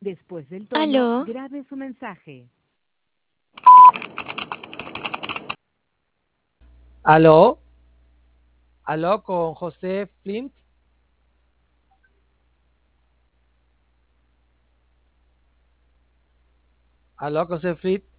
Después del tono, Aló, grabe su mensaje. Aló, aló con José Flint. Aló, José Flint.